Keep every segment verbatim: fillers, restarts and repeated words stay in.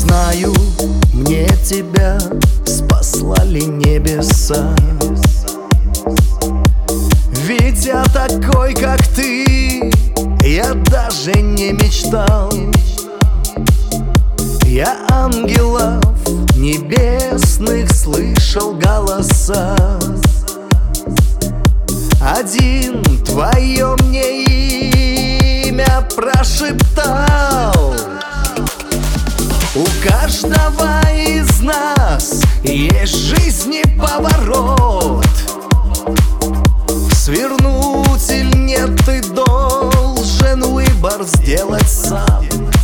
знаю, мне тебя спаслали небеса. Ведь я такой, как ты, я даже не мечтал. Я ангелов небесных слышал голоса. Один твое мне имя прошептал. У каждого из нас есть в жизни поворот. Свернуть или нет, ты должен выбор сделать сам.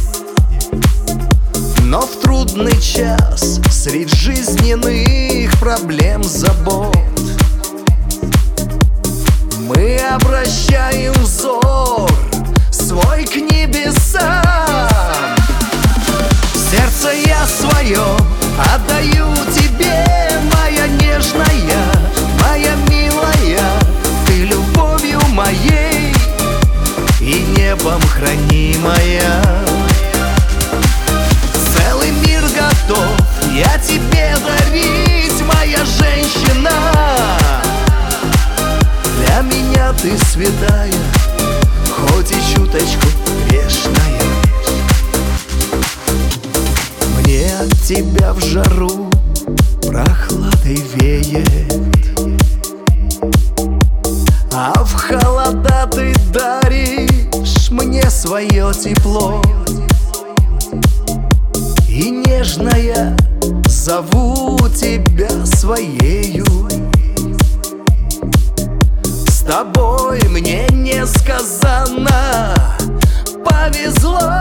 Но в трудный час, средь жизненных проблем, забот, мы обращаем взор свой к небесам. Сердце я свое отдаю тебе, моя нежная, моя милая. Ты любовью моей и небом хранимая. Целый мир готов я тебе дарить, моя женщина. Для меня ты святая, хоть и чуточку грешная. Мне от тебя в жару прохладой веет, а в холода ты даришь мне свое тепло. И нежная зову тебя своею. С тобой мне несказанно повезло.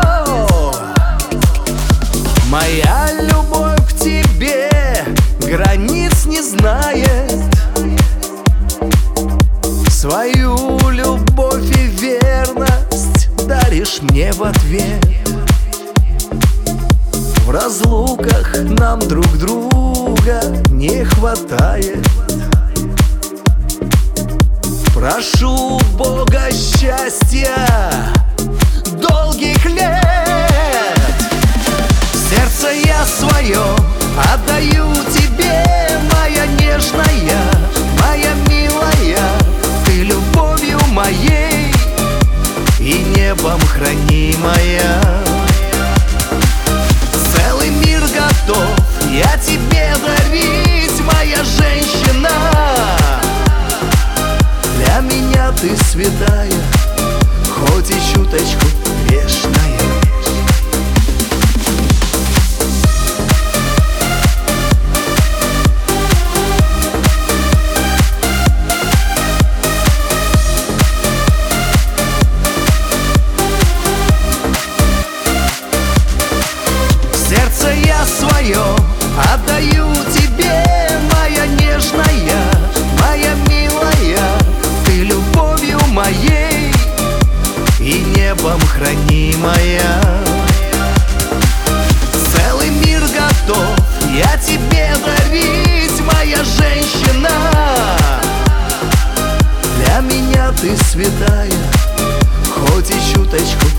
Моя любовь к тебе границ не знает. Свою любовь и верность даришь мне в ответ. В разлуках нам друг друга не хватает. Прошу Бога счастья, долгих лет. Сердце я свое отдаю тебе, моя нежная, моя милая. Ты любовью моей и небом хранимая. Целый мир готов я тебе дарить, моя женщина. Для меня ты святая, хоть и чуточку грешная. Сердце я свое отдаю тебе, моя нежная, моя милая. Ты любовью моей и небом хранимая. Целый мир готов я тебе дарить, моя женщина. Для меня ты святая, хоть и чуточку